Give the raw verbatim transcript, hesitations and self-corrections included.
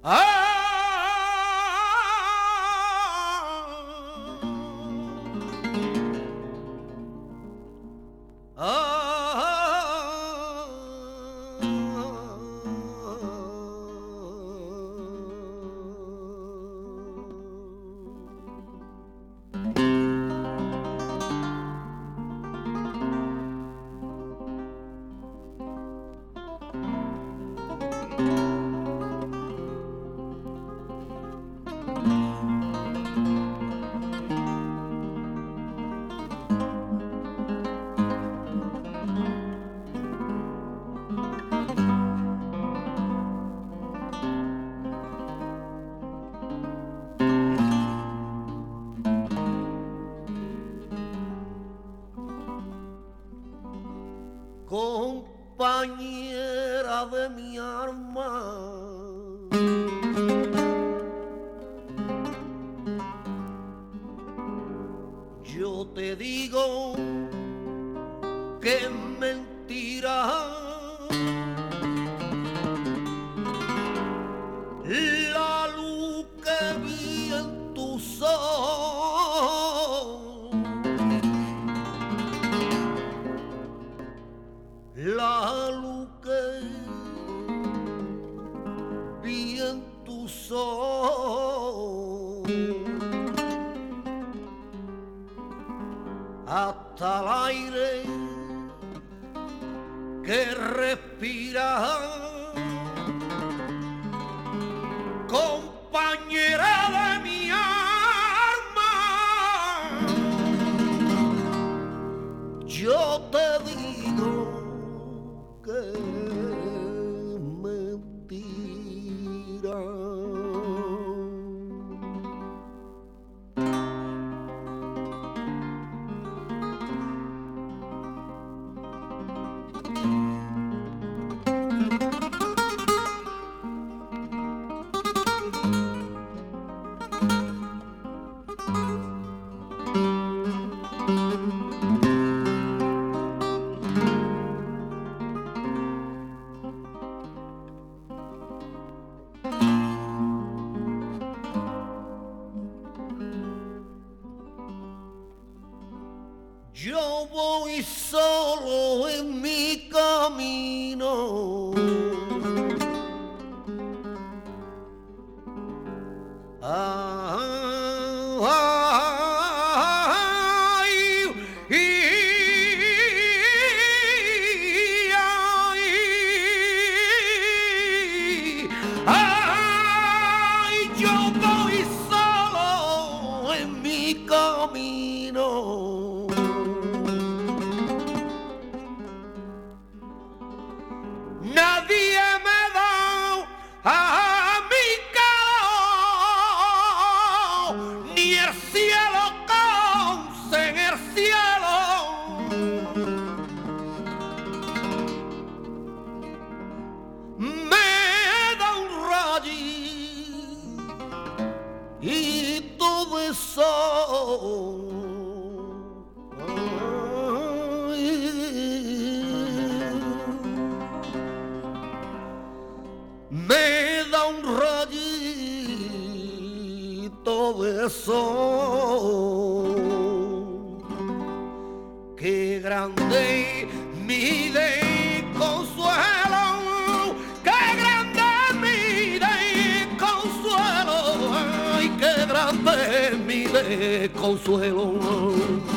Compañera de mi alma, yo te digo que es mentira la luz que vi en tus ojos, la luz que vi en tus ojos, hasta el aire que respira, compañera de mi alma, yo te digo que es mentira. Yo voy solo en mi camino, ay, y, ay, ay, yo voy solo en mi camino. Nadie me da a mi calor, ni el cielo con en el cielo. Me da un rayito y todo eso. Me da un rayito de sol, qué grande mi de consuelo, qué grande mi de consuelo, ay, qué grande mi de consuelo.